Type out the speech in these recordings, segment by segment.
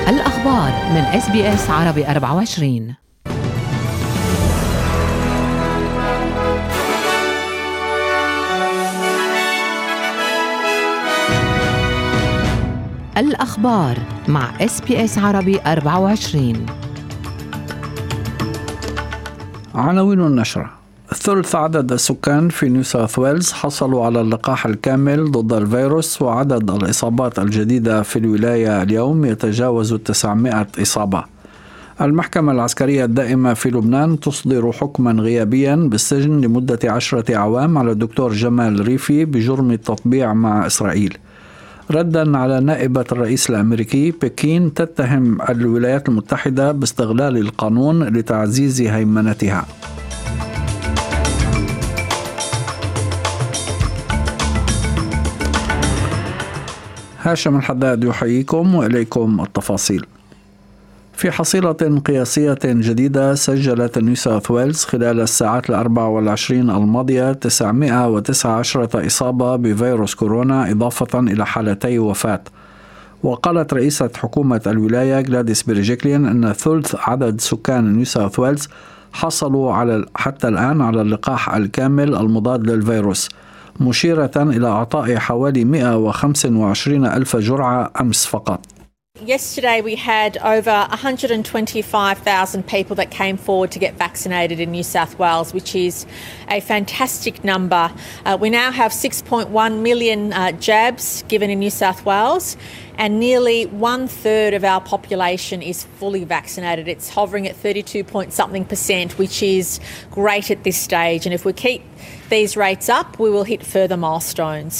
الأخبار من SBS عربي 24. الأخبار مع SBS عربي 24. عناوين النشرة: ثلث عدد السكان في نيو ساوث ويلز حصلوا على اللقاح الكامل ضد الفيروس، وعدد الإصابات الجديدة في الولاية اليوم يتجاوز 900 إصابة. المحكمة العسكرية الدائمة في لبنان تصدر حكما غيابيا بالسجن لمدة 10 أعوام على الدكتور جمال ريفي بجرم التطبيع مع إسرائيل. ردا على نائبة الرئيس الأمريكي، بكين تتهم الولايات المتحدة باستغلال القانون لتعزيز هيمنتها. هاشم الحداد يحييكم وإليكم التفاصيل. في حصيلة قياسية جديدة سجلت نيو ساوث ويلز خلال الساعات 24 الماضية 919 إصابة بفيروس كورونا، إضافة إلى حالتي وفاة. وقالت رئيسة حكومة الولاية غلاديس بيرجيكلين أن ثلث عدد سكان نيو ساوث ويلز حصلوا حتى الآن على اللقاح الكامل المضاد للفيروس، مشيرة إلى إعطاء حوالي 125 ألف جرعة أمس فقط. Yesterday we had over 125,000 people that came forward to get vaccinated in New South Wales, which is a fantastic number. We now have 6.1 million jabs given in New South Wales, and nearly 1/3 of our population is fully vaccinated. It's hovering at 32-point-something%, which is great at this stage. And if we keep these rates up, we will hit further milestones.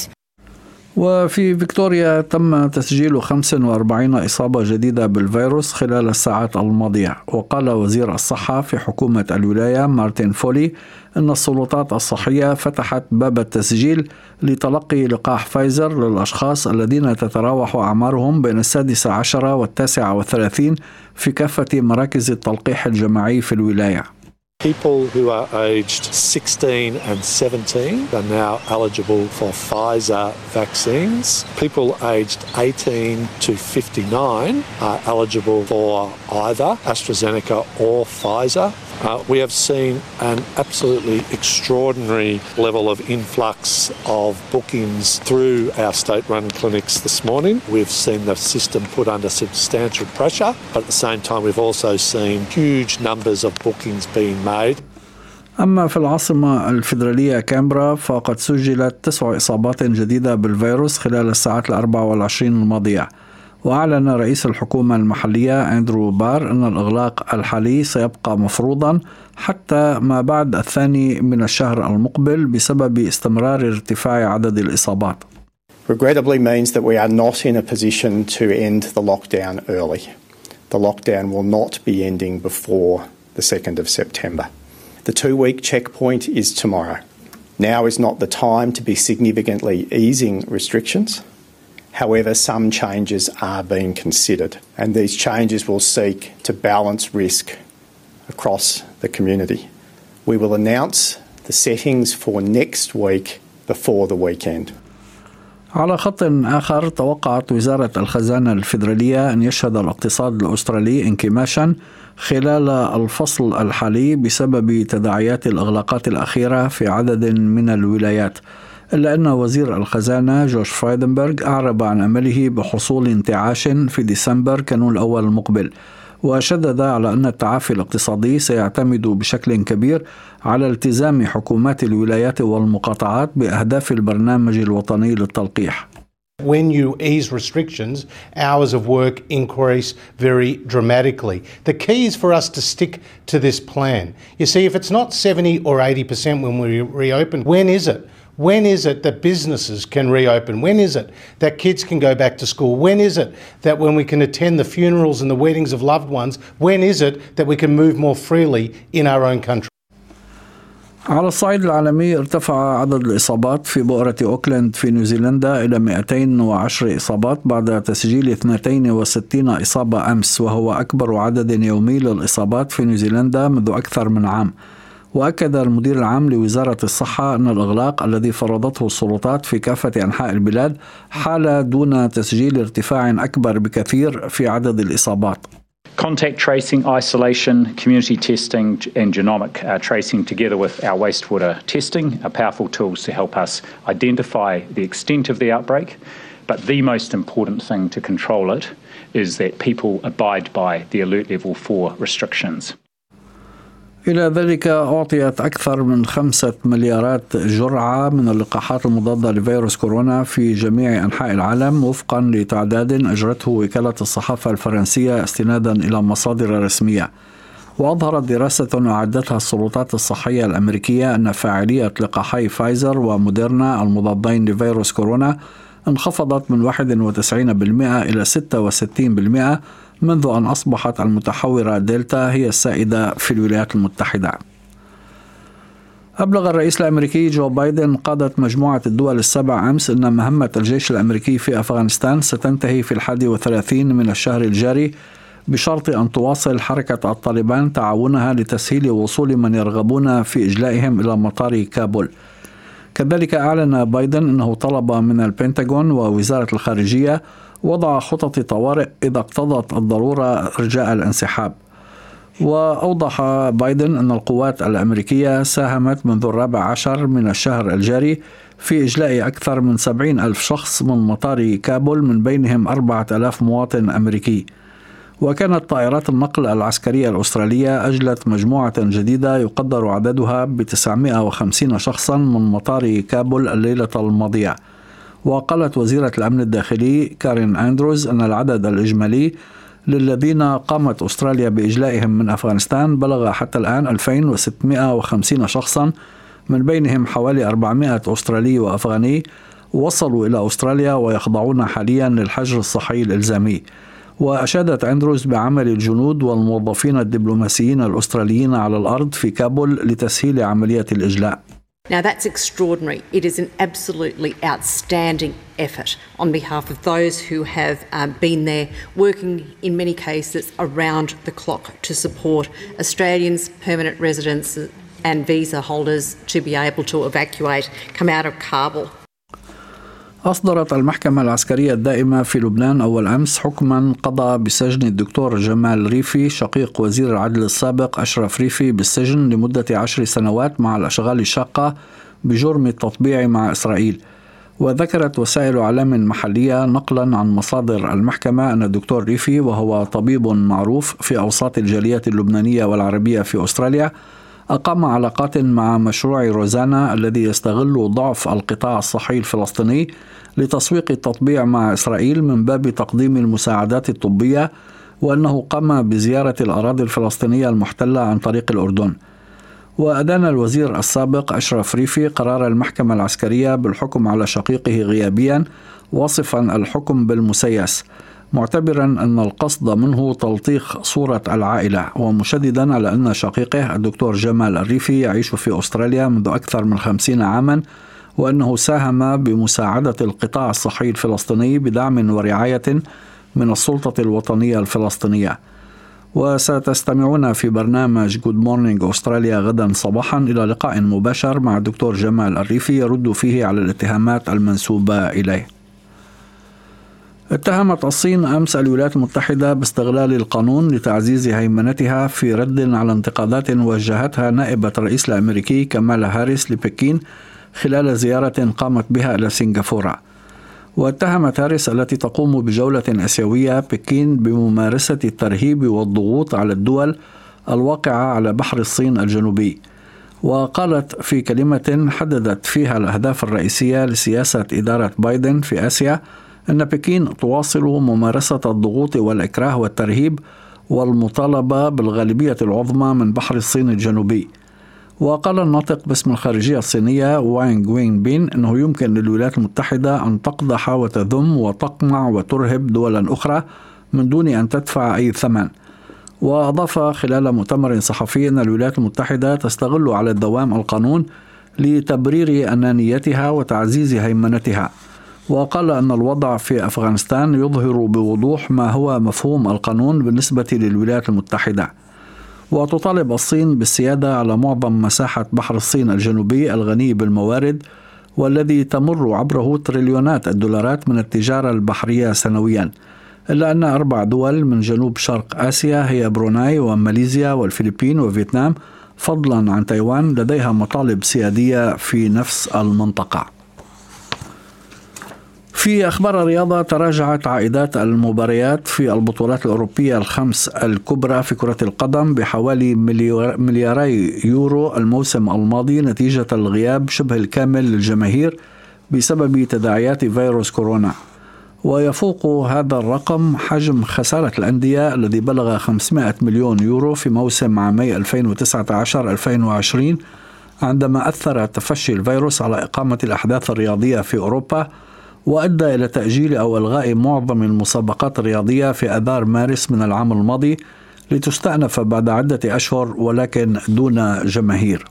وفي فيكتوريا تم تسجيل 45 إصابة جديدة بالفيروس خلال الساعات الماضية. وقال وزير الصحة في حكومة الولاية مارتن فولي أن السلطات الصحية فتحت باب التسجيل لتلقي لقاح فايزر للأشخاص الذين تتراوح أعمارهم بين 16 و39 في كافة مراكز التلقيح الجماعي في الولاية. People who are aged 16 and 17 are now eligible for Pfizer vaccines. People aged 18 to 59 are eligible for either AstraZeneca or Pfizer. We have seen an absolutely extraordinary level of influx of bookings through our state-run clinics this morning. We've seen the system put under substantial pressure, but at the same time we've also seen huge numbers of bookings being made. أما في العاصمة الفيدرالية كامبرا فقد سجلت 9 إصابات جديدة بالفيروس خلال الساعات 24 الماضية. وأعلن رئيس الحكومة المحلية أندرو بار أن الإغلاق الحالي سيبقى مفروضا حتى ما بعد 2 من الشهر المقبل بسبب استمرار ارتفاع عدد الإصابات. Regrettably means that we are not in a position to end the lockdown early. The lockdown will not be ending before the 2nd of September. The 2-week checkpoint is tomorrow. Now is not the time to be significantly easing restrictions. However, some changes are being considered, and these changes will seek to balance risk across the community. We will announce the settings for next week before the weekend. على خط آخر، توقعت وزارة الخزانة الفيدرالية أن يشهد الاقتصاد الأسترالي انكماشا خلال الفصل الحالي بسبب تداعيات الإغلاقات الأخيرة في عدد من الولايات، إلا أن وزير الخزانة جوش فرايدنبرغ أعرب عن أمله بحصول انتعاش في ديسمبر كانون الأول المقبل، وشدد على أن التعافي الاقتصادي سيعتمد بشكل كبير على التزام حكومات الولايات والمقاطعات بأهداف البرنامج الوطني للتلقيح. When you ease restrictions, hours of work increase very dramatically. The key is for us to stick to this plan. You see, if it's not 70 or 80% when we reopen, when is it? When is it that businesses can reopen? When is it that kids can go back to school? When is it that when we can attend the funerals and the weddings of loved ones, when is it that we can move more freely in our own country? على الصعيد العالمي، ارتفع عدد الإصابات في بؤرة أوكلاند في نيوزيلندا إلى 210 إصابات بعد تسجيل 62 إصابة أمس، وهو أكبر عدد يومي للإصابات في نيوزيلندا منذ أكثر من عام. وأكد المدير العام لوزارة الصحة أن الإغلاق الذي فرضته السلطات في كافة أنحاء البلاد حال دون تسجيل ارتفاع أكبر بكثير في عدد الإصابات. Contact tracing, isolation, community testing and genomic tracing together with our wastewater testing are powerful tools to help us identify the extent of the outbreak. But the most important thing to control it is that people abide by the alert level 4 restrictions. إلى ذلك أعطيت أكثر من 5 مليارات جرعة من اللقاحات المضادة لفيروس كورونا في جميع أنحاء العالم وفقا لتعداد أجرته وكالة الصحافة الفرنسية استنادا إلى مصادر رسمية. وأظهرت دراسة أعدتها السلطات الصحية الأمريكية أن فاعلية لقاحي فايزر وموديرنا المضادين لفيروس كورونا انخفضت من 91% إلى 66% منذ أن أصبحت المتحورة دلتا هي السائدة في الولايات المتحدة. أبلغ الرئيس الأمريكي جو بايدن قادة مجموعة الدول السبع أمس أن مهمة الجيش الأمريكي في أفغانستان ستنتهي في 31 من الشهر الجاري بشرط أن تواصل حركة الطالبان تعاونها لتسهيل وصول من يرغبون في إجلائهم إلى مطار كابول. كذلك أعلن بايدن أنه طلب من البنتاغون ووزارة الخارجية وضع خطط طوارئ إذا اقتضت الضرورة رجاء الانسحاب. وأوضح بايدن أن القوات الأمريكية ساهمت منذ 14 من الشهر الجاري في إجلاء أكثر من 70,000 شخص من مطار كابول من بينهم 4,000 مواطن أمريكي. وكانت طائرات النقل العسكرية الأسترالية أجلت مجموعة جديدة يقدر عددها ب950 شخصا من مطار كابول الليلة الماضية. وقالت وزيرة الأمن الداخلي كارين أندروز أن العدد الإجمالي للذين قامت أستراليا بإجلائهم من أفغانستان بلغ حتى الآن 2650 شخصا، من بينهم حوالي 400 أسترالي وأفغاني وصلوا إلى أستراليا ويخضعون حاليا للحجر الصحي الإلزامي. وأشادت أندروز بعمل الجنود والموظفين الدبلوماسيين الأستراليين على الأرض في كابول لتسهيل عملية الإجلاء. Now that's extraordinary. It is an absolutely outstanding effort on behalf of those who have been there working in many cases around the clock to support Australians, permanent residents and visa holders to be able to evacuate, come out of Kabul. أصدرت المحكمة العسكرية الدائمة في لبنان أول أمس حكما قضى بسجن الدكتور جمال ريفي شقيق وزير العدل السابق أشرف ريفي بالسجن لمدة 10 سنوات مع الأشغال الشاقة بجرم التطبيع مع إسرائيل. وذكرت وسائل إعلام محلية نقلا عن مصادر المحكمة أن الدكتور ريفي، وهو طبيب معروف في أوساط الجالية اللبنانية والعربية في أستراليا، أقام علاقات مع مشروع روزانا الذي يستغل ضعف القطاع الصحي الفلسطيني لتسويق التطبيع مع إسرائيل من باب تقديم المساعدات الطبية، وأنه قام بزيارة الأراضي الفلسطينية المحتلة عن طريق الأردن. وأدان الوزير السابق أشرف ريفي قرار المحكمة العسكرية بالحكم على شقيقه غيابيا، واصفا الحكم بالمسيس، معتبرا أن القصد منه تلطيخ صورة العائلة، ومشددا على أن شقيقه الدكتور جمال الريفي يعيش في أستراليا منذ أكثر من 50 عاما، وأنه ساهم بمساعدة القطاع الصحي الفلسطيني بدعم ورعاية من السلطة الوطنية الفلسطينية. وستستمعون في برنامج Good Morning أستراليا غدا صباحا إلى لقاء مباشر مع الدكتور جمال الريفي يرد فيه على الاتهامات المنسوبة إليه. اتهمت الصين أمس الولايات المتحدة باستغلال القانون لتعزيز هيمنتها في رد على انتقادات وجهتها نائبة الرئيس الأمريكي كامالا هاريس لبكين خلال زيارة قامت بها إلى سنغافورة. واتهمت هاريس التي تقوم بجولة آسيوية بكين بممارسة الترهيب والضغوط على الدول الواقعة على بحر الصين الجنوبي. وقالت في كلمة حددت فيها الأهداف الرئيسية لسياسة إدارة بايدن في آسيا أن بكين تواصل ممارسة الضغوط والإكراه والترهيب والمطالبة بالغالبية العظمى من بحر الصين الجنوبي. وقال الناطق باسم الخارجية الصينية وانغ وين بين أنه يمكن للولايات المتحدة أن تقدح وتذم وتقمع وترهب دولا أخرى من دون أن تدفع أي ثمن. وأضاف خلال مؤتمر صحفي أن الولايات المتحدة تستغل على الدوام القانون لتبرير أنانيتها وتعزيز هيمنتها. وقال أن الوضع في أفغانستان يظهر بوضوح ما هو مفهوم القانون بالنسبة للولايات المتحدة. وتطالب الصين بالسيادة على معظم مساحة بحر الصين الجنوبي الغني بالموارد، والذي تمر عبره تريليونات الدولارات من التجارة البحرية سنويا. إلا أن 4 دول من جنوب شرق آسيا هي بروناي وماليزيا والفلبين وفيتنام، فضلا عن تايوان، لديها مطالب سيادية في نفس المنطقة. في أخبار الرياضة، تراجعت عائدات المباريات في البطولات الأوروبية الخمس الكبرى في كرة القدم بحوالي ملياري يورو الموسم الماضي نتيجة الغياب شبه الكامل للجماهير بسبب تداعيات فيروس كورونا. ويفوق هذا الرقم حجم خسارة الأندية الذي بلغ 500 مليون يورو في موسم عامي 2019-2020، عندما أثر تفشي الفيروس على إقامة الأحداث الرياضية في أوروبا، وأدى إلى تأجيل أو إلغاء معظم المسابقات الرياضية في آذار مارس من العام الماضي لتستأنف بعد عدة أشهر ولكن دون جماهير.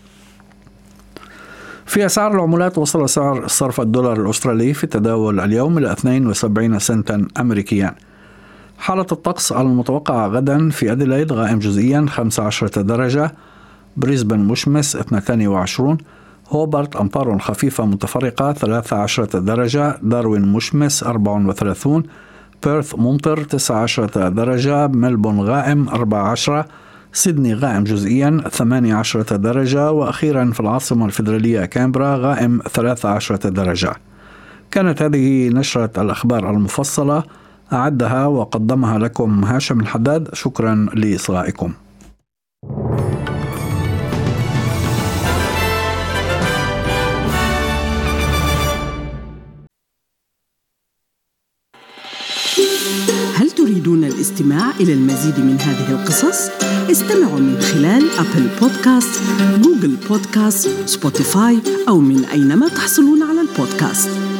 في أسعار العملات، وصل سعر صرف الدولار الأسترالي في التداول اليوم إلى 72 سنتا أمريكيا. حالة الطقس المتوقعة غدا: في أديلايد غائم جزئيا 15 درجة، بريسبن مشمس 22، هوبارت أمطار خفيفة متفرقة 13 درجة، داروين مشمس 34، بيرث ممطر 19 درجة، ملبون غائم 14، سيدني غائم جزئيا 18 درجة، وأخيرا في العاصمة الفيدرالية كامبرا غائم 13 درجة. كانت هذه نشرة الأخبار المفصلة، أعدها وقدمها لكم هاشم الحداد. شكرا لإصغائكم. هل تريدون الاستماع إلى المزيد من هذه القصص؟ استمعوا من خلال أبل بودكاست، جوجل بودكاست، سبوتيفاي، أو من أينما تحصلون على البودكاست.